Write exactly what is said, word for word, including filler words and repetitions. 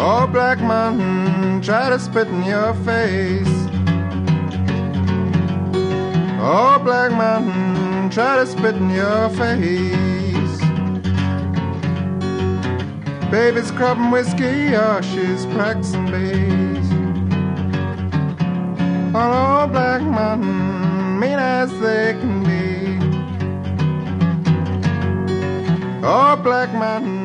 Oh, Black Mountain, try to spit in your face. Oh, Black Mountain, try to spit in your face. Baby's crubbing whiskey, oh, she's practicing bass. Oh, Black Mountain, mean as they can be. Oh, Black Mountain,